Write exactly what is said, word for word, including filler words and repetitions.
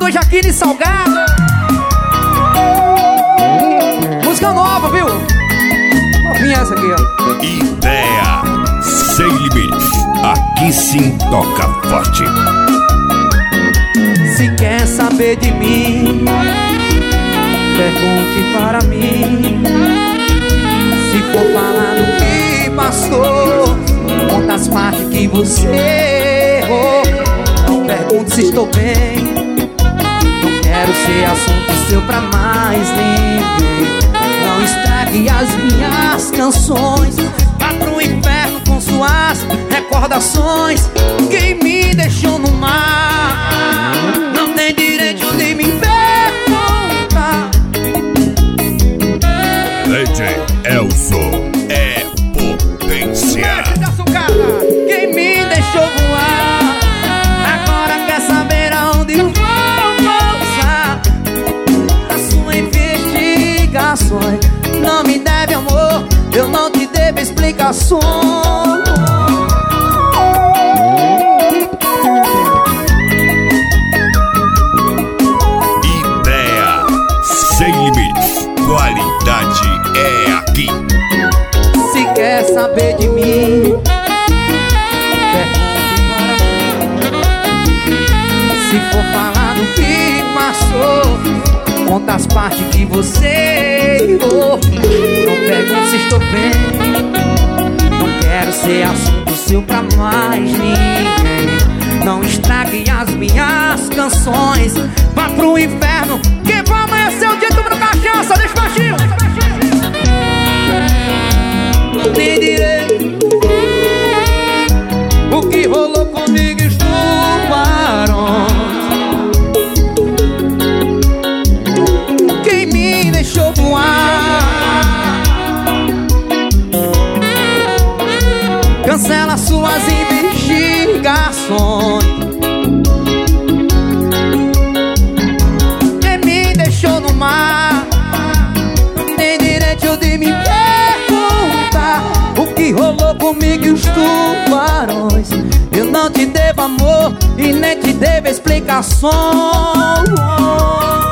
Produções Jaquine Salgado. Música nova, viu? Novinha essa aqui, ó. Ideia sem limites. Aqui sim toca forte. Se quer saber de mim, pergunte para mim. Se for falar do que passou, conta as partes que você errou. Não pergunte se estou bem, não quero ser assunto seu pra mais ninguém. Não estrague as minhas canções, vá pro inferno com suas recordações. Quem me deixou no mar não tem direito de me perguntar. D J Elson é potência. Quem me deixou voar agora quer saber aonde eu vou pousar. As suas investigações não me deve amor, eu não te devo explicações. Ideia sem limites. Qualidade é aqui. Se quer saber de mim, pergunte para mim. Se for falar do que passou, conta as partes que você errou. Não pergunte se estou bem, não quero ser assunto seu pra mais ninguém. Não estrague as minhas canções, vá pro inferno que vai amanhecer o dia do cachaça. Deixa baixinho. Não tem direito. O que rolou comigo e os tubarões. Quem me deixou voar cancela suas investigações. Quem me deixou no mar não tem direito de me perguntar. O que rolou comigo e os tubarões. Eu não te devo amor e nem te devo explicações.